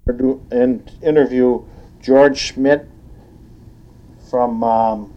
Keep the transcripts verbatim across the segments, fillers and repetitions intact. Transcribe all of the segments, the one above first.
do- and interview George Schmidt from um,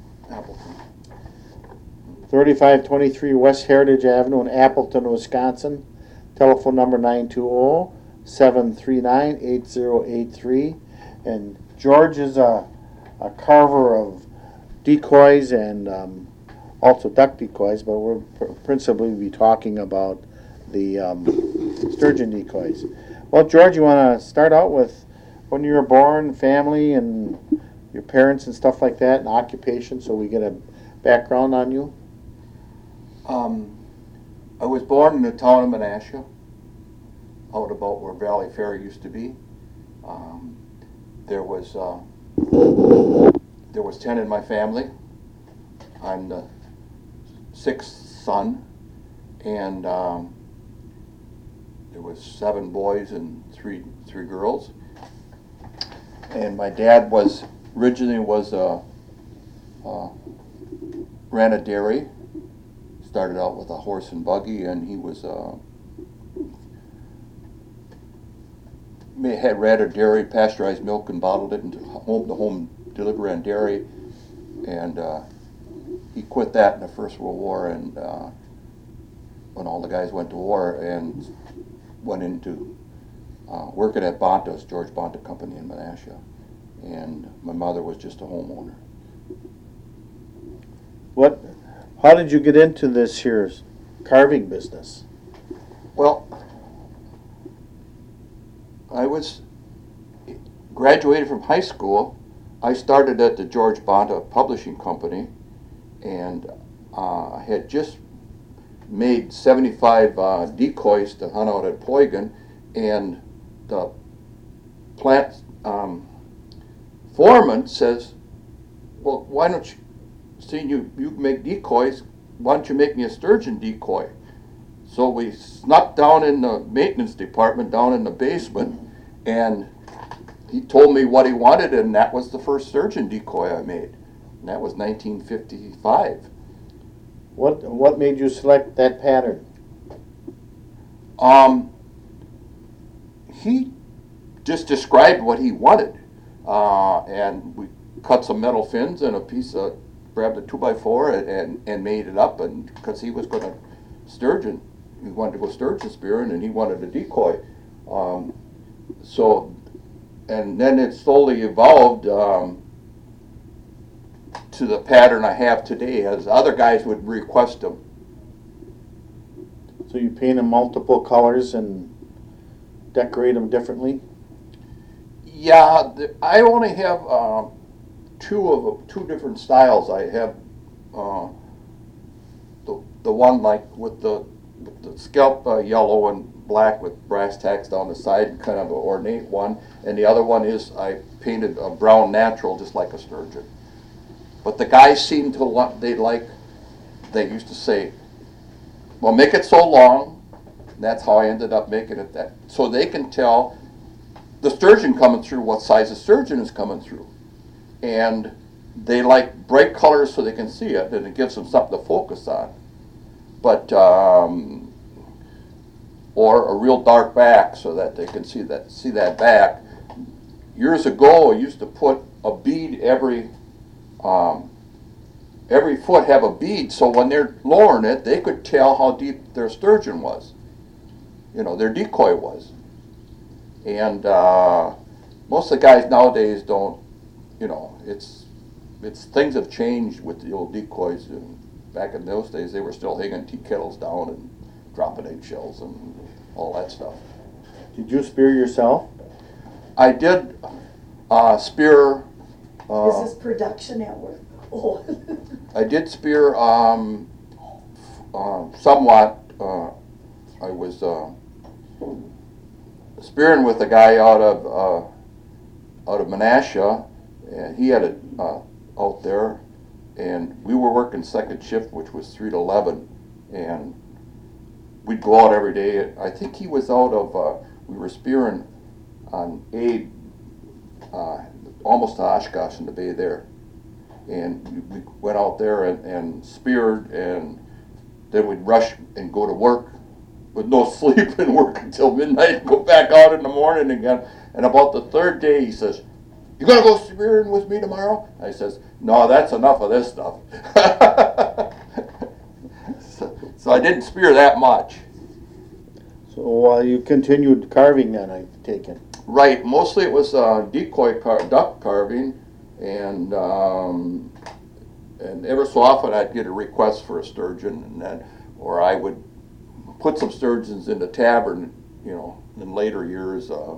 thirty-five twenty-three West Heritage Avenue in Appleton, Wisconsin. Telephone number nine two zero, seven three nine, eight zero eight three. And George is a, a carver of decoys and um, also duck decoys, but we'll pr- principally be talking about the um, sturgeon decoys. Well, George, you want to start out with when you were born, family, and your parents and stuff like that, and occupation, so we get a background on you? Um, I was born in the town of Menasha, out about where Valley Fair used to be. Um, there was uh, there was ten in my family. I'm the sixth son, and um, there was seven boys and three three girls. And my dad was originally was a uh, uh, ran a dairy. Started out with a horse and buggy, and he was uh, had ran a dairy, pasteurized milk, and bottled it into home the home delivery on dairy. And uh, he quit that in the First World War, and uh, when all the guys went to war, and went into uh, working at Bonta's, George Bonta Company in Menasha. And my mother was just a homeowner. What? How did you get into this here carving business? Well, I was graduated from high school. I started at the George Bonta Publishing Company, and uh, I had just made seventy-five uh, decoys to hunt out at Poygan, and the plant um, foreman says, well, why don't you, seeing you, you make decoys, why don't you make me a sturgeon decoy? So we snuck down in the maintenance department, down in the basement, and he told me what he wanted, and that was the first sturgeon decoy I made. And that was nineteen fifty-five. What what made you select that pattern? Um, he just described what he wanted, uh, and we cut some metal fins and a piece of, grabbed a two by four and, and, and made it up, and because he was going to sturgeon, he wanted to go sturgeon spearing, and he wanted a decoy. Um, so, and then it slowly evolved um, to the pattern I have today, as other guys would request them. So you paint them multiple colors and decorate them differently? Yeah, the, I only have uh, two of two different styles. I have uh, the the one like with the, with the scalp uh, yellow and black with brass tacks down the side, kind of an ornate one, and the other one is I painted a brown natural, just like a sturgeon. But the guys seem to want, they like, they used to say, well, make it so long. And that's how I ended up making it that, so they can tell the sturgeon coming through what size the sturgeon is coming through. And they like bright colors so they can see it, and it gives them something to focus on. But um, or a real dark back so that they can see that see that back. Years ago, I used to put a bead every um, every foot have a bead, so when they're lowering it, they could tell how deep their sturgeon was. You know, their decoy was. And uh, most of the guys nowadays don't. You know, it's it's things have changed with the old decoys. And back in those days, they were still hanging tea kettles down and dropping eggshells and all that stuff. Did you spear yourself? I did uh, spear. Uh, Is this production at work? Oh. I did spear um, uh, somewhat. Uh, I was uh, spearing with a guy out of uh, out of Menasha, and he had it uh, out there, and we were working second shift, which was three to eleven, and we'd go out every day. I think he was out of. Uh, we were spearing on Aid, uh, almost to Oshkosh in the bay there, and we, we went out there and, and speared, and then we'd rush and go to work with no sleep and work until midnight and go back out in the morning again. And about the third day, he says, "You gonna go spearing with me tomorrow?" I says, "No, that's enough of this stuff." so, so I didn't spear that much. So while you continued carving then, I take it. Right, mostly it was uh, decoy car- duck carving, and um, and ever so often I'd get a request for a sturgeon, and then, or I would put some sturgeons in the tavern, you know, in later years uh,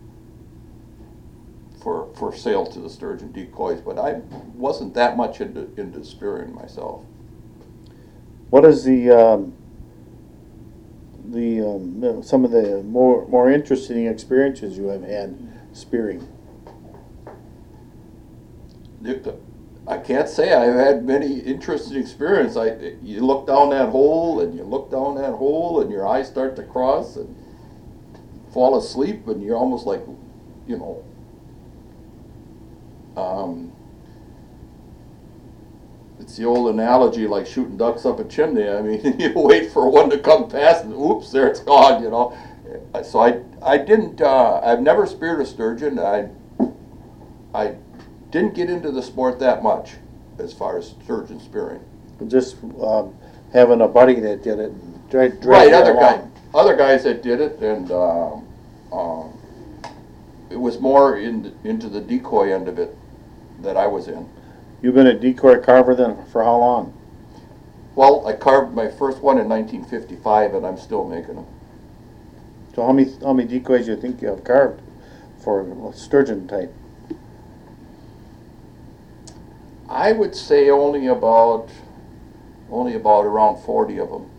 for for sale to the sturgeon decoys. But I wasn't that much into into spearing myself. What is the um, the um, some of the more more interesting experiences you have had spearing? I can't say I've had many interesting experiences. I you look down that hole and you look down that hole and your eyes start to cross and fall asleep and you're almost like, you know, um, it's the old analogy like shooting ducks up a chimney. I mean, you wait for one to come past and oops, there it's gone, you know. So I I didn't, uh, I've never speared a sturgeon. I I didn't get into the sport that much as far as sturgeon spearing. Just um, having a buddy that did it. And dra- Right, drag other you guys, along. other guys that did it, and um, um, it was more in, into the decoy end of it that I was in. You've been a decoy carver then for how long? Well, I carved my first one in nineteen fifty-five, and I'm still making them. So how many how many decoys do you think you have carved for sturgeon type? I would say only about only about around forty of them.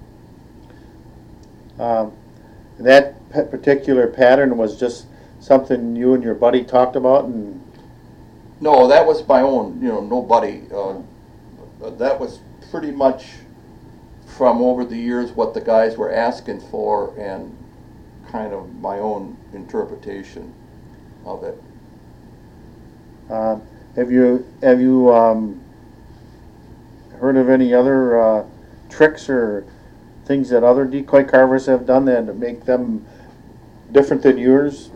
Um, that pa- particular pattern was just something you and your buddy talked about, and No, that was my own. You know, nobody. Uh, that was pretty much from over the years what the guys were asking for, and kind of my own interpretation of it. uh, have you have you um, heard of any other uh, tricks or things that other decoy carvers have done that make them different than yours?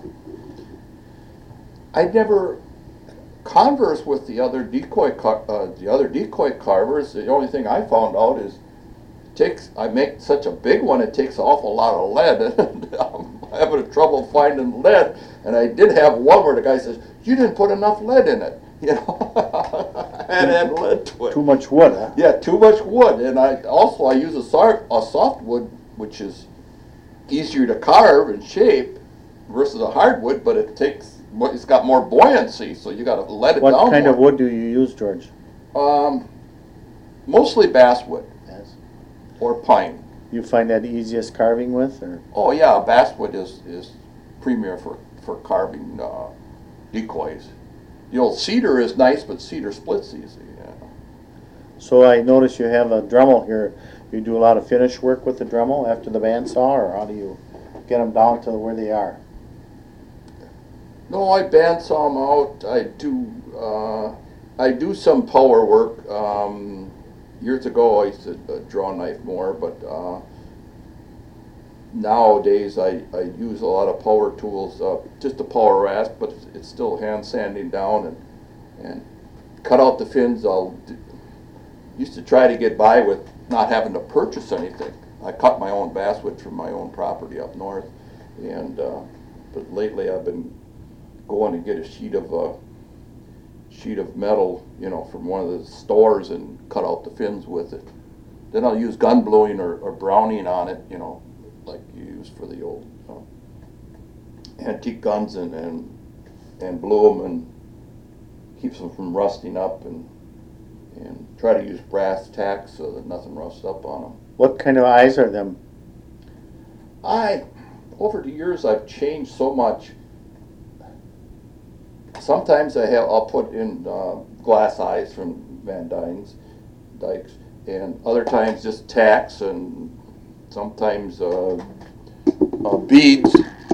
I never conversed with the other decoy car- uh, the other decoy carvers. The only thing I found out is it takes I make such a big one. It takes an awful lot of lead, and I'm having trouble finding lead. And I did have one where the guy says, "You didn't put enough lead in it." You know, and add lead to it. Too much wood, huh? Yeah, too much wood, and I also I use a, sar- a softwood, which is easier to carve and shape versus a hardwood, but it takes it's got more buoyancy, so you got to let it What down. kind more. of wood do you use, George? Um, mostly basswood Yes. or pine. You find that easiest carving with, or Oh yeah, basswood is is premier for for carving uh, decoys. The old cedar is nice, but cedar splits easy. Yeah. so I notice you have a Dremel here. You do a lot of finish work with the Dremel after the bandsaw, or how do you get them down to where they are? No, I bandsaw them out. I do. Uh, I do some power work. Um, years ago, I used to uh, draw knife more, but uh, nowadays I, I use a lot of power tools. Uh, just a power rasp, but it's, it's still hand sanding down and and cut out the fins. I'll do, used to try to get by with not having to purchase anything. I cut my own basswood from my own property up north, and uh, but lately I've been going to get a sheet of uh, sheet of metal, you know, from one of the stores and cut out the fins with it. Then I'll use gun bluing or, or browning on it, you know, like you use for the old uh, antique guns, and, and and blue them and keeps them from rusting up, and and try to use brass tacks so that nothing rusts up on them. What kind of eyes are them? I, over the years, I've changed so much. Sometimes I have, I'll put in uh, glass eyes from Van Dynes, Dykes, and other times just tacks, and sometimes uh, uh, beads.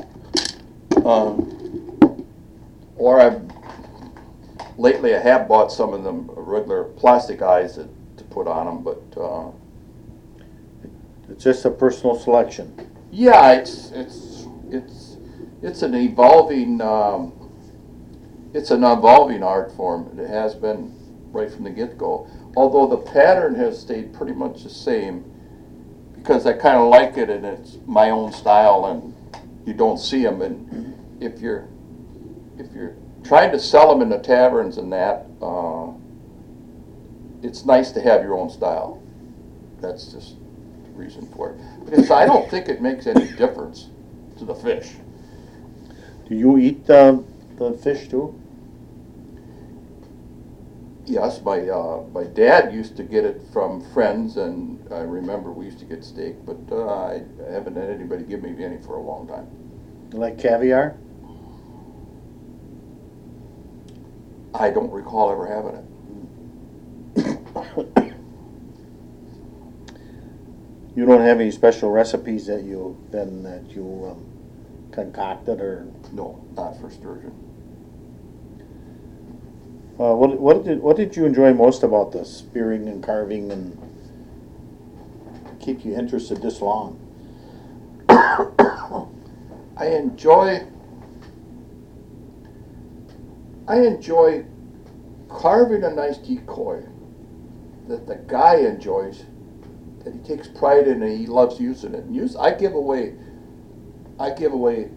Um, or I've, lately I have bought some of them regular plastic eyes that, to put on them, but uh, It's just a personal selection. yeah, it's it's it's it's an evolving, um, it's an evolving art form. It has been right from the get-go. Although the pattern has stayed pretty much the same, because I kind of like it and it's my own style, and you don't see them. And if you're if you're trying to sell them in the taverns and that, uh, it's nice to have your own style. That's just the reason for it. Because I don't think it makes any difference to the fish. Do you eat the, the fish too? Yes, my uh, my dad used to get it from friends, and I remember we used to get steak, but uh, I haven't had anybody give me any for a long time. You like caviar? I don't recall ever having it. You don't have any special recipes that you then that you um, concocted, or No, not for sturgeon. uh, what what did what did you enjoy most about the spearing and carving and keep you interested this long? I enjoy I enjoy carving a nice decoy that the guy enjoys, that he takes pride in and he loves using it. And use I give away I give away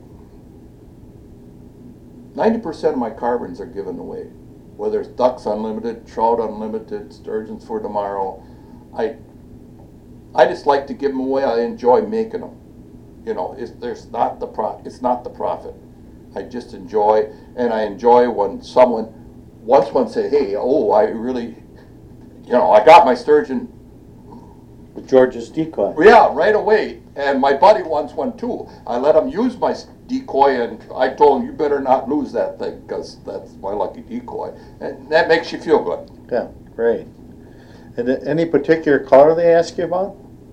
ninety percent of my carvings are given away. Whether it's ducks unlimited, trout unlimited, sturgeons for tomorrow. I I just like to give them away. I enjoy making them. You know, it's, there's not the pro, it's not the profit. I just enjoy, and I enjoy when someone, once one say, hey, oh, I really, you know, I got my sturgeon. With George's decoy. Yeah, right away. And my buddy wants one too. I let him use my decoy, and I told him, you better not lose that thing, because that's my lucky decoy. And that makes you feel good. Yeah, great. And any particular color they ask you about?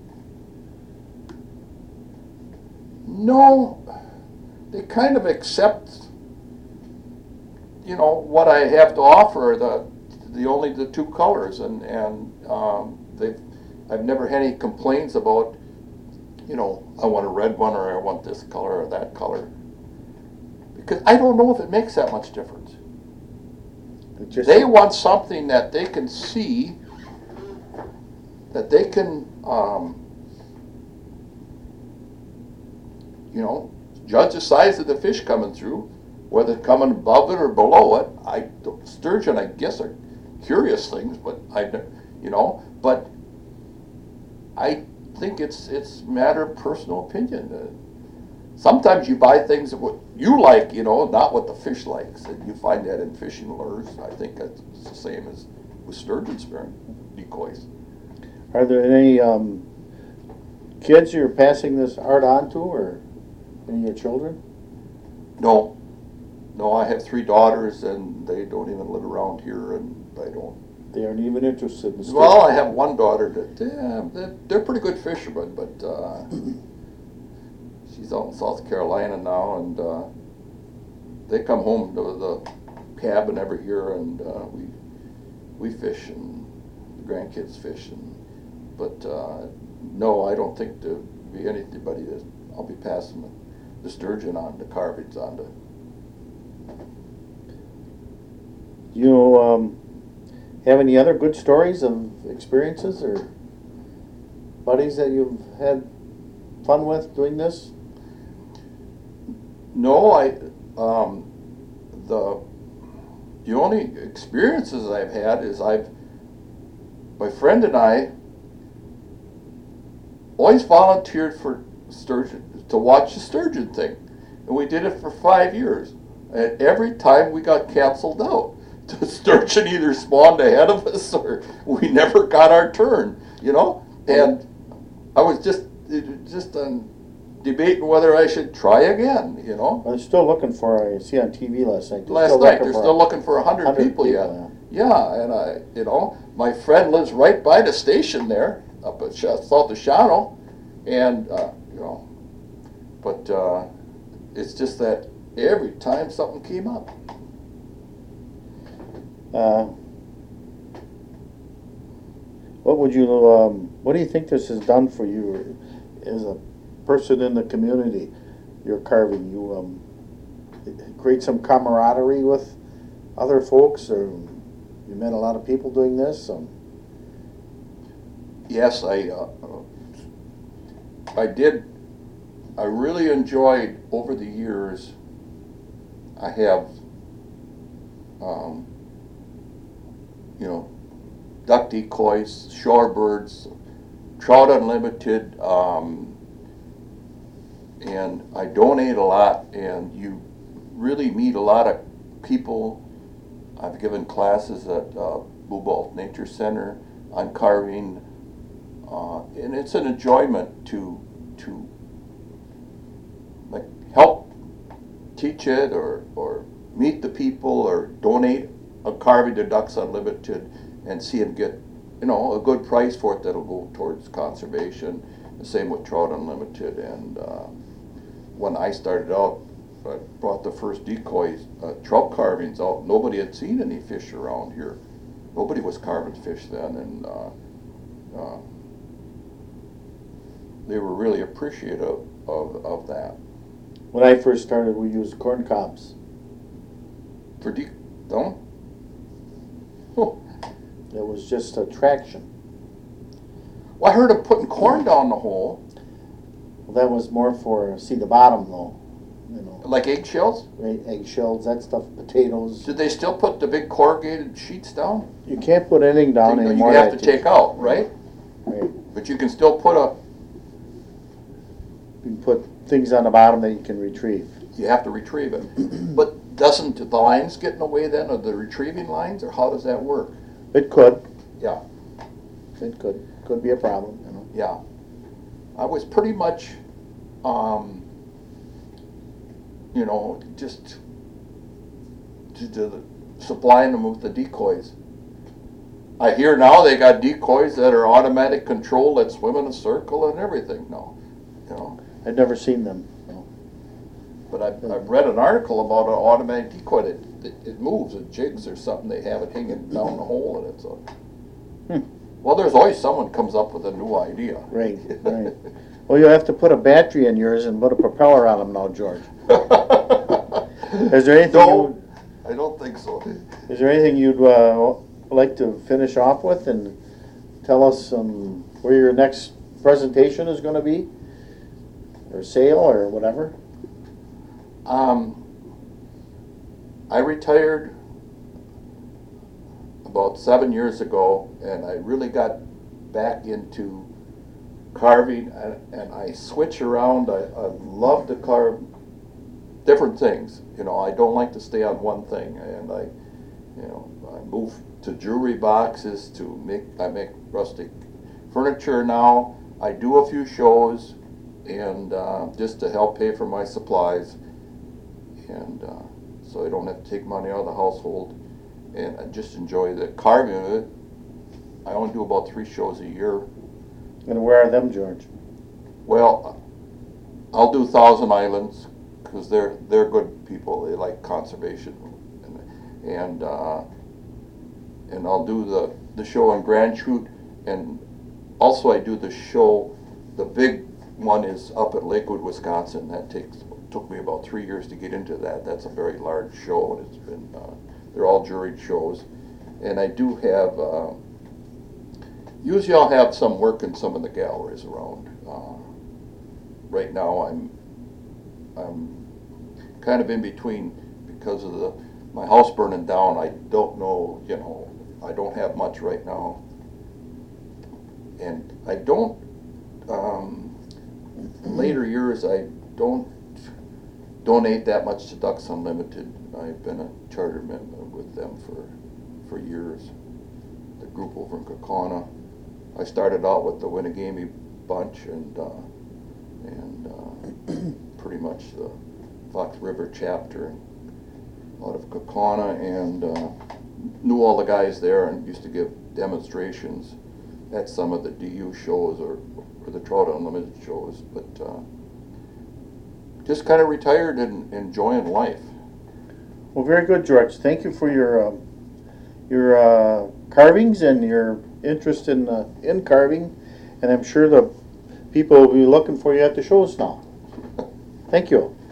No, they kind of accept, you know, what I have to offer, the the only the two colors, and and um, they, I've never had any complaints about, you know, I want a red one, or I want this color or that color, because I don't know if it makes that much difference. Just They want something that they can see, that they can, um, you know, judge the size of the fish coming through, whether it's coming above it or below it. I sturgeon, I guess, are curious things, but I, you know, but I think it's it's a matter of personal opinion. Uh, sometimes you buy things that what you like, you know, not what the fish likes, and you find that in fishing lures. I think that's the same as with sturgeon spearing decoys. Are there any um, kids you're passing this art on to, or any of your children? No, no, I have three daughters, and they don't even live around here, and I don't. They aren't even interested in the Well, I have one daughter that yeah, they're, they're pretty good fishermen, but uh, she's out in South Carolina now, and uh, they come home to the cabin every year, and uh, we we fish, and the grandkids fish, and but uh, no, I don't think there'll be anybody that I'll be passing the, the sturgeon on, the carvings on to. You um, have any other good stories of experiences or buddies that you've had fun with doing this? No, I um, the the only experiences I've had is I've my friend and I always volunteered for sturgeon to watch the sturgeon thing, and we did it for five years. And every time we got canceled out, the sturgeon either spawned ahead of us or we never got our turn, you know. And I was just just um, debating whether I should try again, you know. I'm still looking for, I see on T V last night. they're Last still night looking they're for still looking for a hundred one hundred people yet. yeah. Yeah, and I, you know, my friend lives right by the station there, up at Sh- South of Shawano, and uh, you know, but uh, it's just that every time something came up. Uh, what would you, um, what do you think this has done for you as a person in the community? Your carving, you, um, create some camaraderie with other folks, or you met a lot of people doing this? So. Yes, I uh, I did. I really enjoyed over the years. I have, um, you know, duck decoys, shorebirds, trout unlimited, um, and I donate a lot. And you really meet a lot of people. I've given classes at uh, Blue Ball Nature Center on carving, uh, and it's an enjoyment to to like help teach it, or or meet the people, or donate a carving to Ducks Unlimited and see them get, you know, a good price for it that'll go towards conservation. The same with Trout Unlimited. And uh, when I started out, I brought the first decoys, uh, trout carvings out. Nobody had seen any fish around here. Nobody was carving fish then, and uh, uh, they were really appreciative of, of that. When I first started, we used corn cobs. For de- don't? Oh. It was just a traction. Well, I heard of putting corn down the hole. Well, that was more for, see the bottom though. You know, Like eggshells? right, eggshells, that stuff, potatoes. Did they still put the big corrugated sheets down? You can't put anything down you, anymore. You have to that take out, right? Right. But you can still put a, You can put things on the bottom that you can retrieve. you have to retrieve it. But doesn't the lines get in the way then of the retrieving lines, or how does that work? It could. Yeah. It could. Could be a problem, you know. Yeah. I was pretty much, um, you know, just to, to supplying them with the decoys. I hear now they got decoys that are automatic control that swim in a circle and everything now, you know. I've never seen them. No. But I've, I've read an article about an automatic decoy that, that it moves, it jigs or something. They have it hanging down the hole, and it's a. Hmm. Well, there's always someone comes up with a new idea. Right, right. Well, you'll have to put a battery in yours and put a propeller on them now, George. Is there anything? No, you, I don't think so. is there anything you'd uh, like to finish off with and tell us um, where your next presentation is going to be, or sale, or whatever? Um, I retired about seven years ago, and I really got back into carving, and, and I switch around. I, I love to carve different things. You know, I don't like to stay on one thing, and I, you know, I move to jewelry boxes, to make, I make rustic furniture now. I do a few shows, and uh, just to help pay for my supplies, and uh, so I don't have to take money out of the household, and I just enjoy the carving of it. I only do about three shows a year. And where are them, George? Well, I'll do Thousand Islands, because they're they're good people. They like conservation, and and, uh, and I'll do the the show in Grand Chute, and also I do the show. The big one is up at Lakewood, Wisconsin. That takes took me about three years to get into that. That's a very large show, and it's been uh, they're all juried shows, and I do have. Uh, Usually I'll have some work in some of the galleries around. Uh, right now I'm I'm kind of in between because of the my house burning down. I don't know, you know, I don't have much right now. And I don't, um, in later years I don't donate that much to Ducks Unlimited. I've been a charter member with them for, for years. The group over in Kaukauna. I started out with the Winnegamie bunch, and uh, and uh, pretty much the Fox River chapter out of Kaukauna, and uh, knew all the guys there, and used to give demonstrations at some of the D U shows or, or the Trout Unlimited shows. But uh, just kind of retired and enjoying life. Well, very good, George. Thank you for your um, your uh, carvings and your interest in uh, in carving, and I'm sure the people will be looking for you at the shows now. Thank you.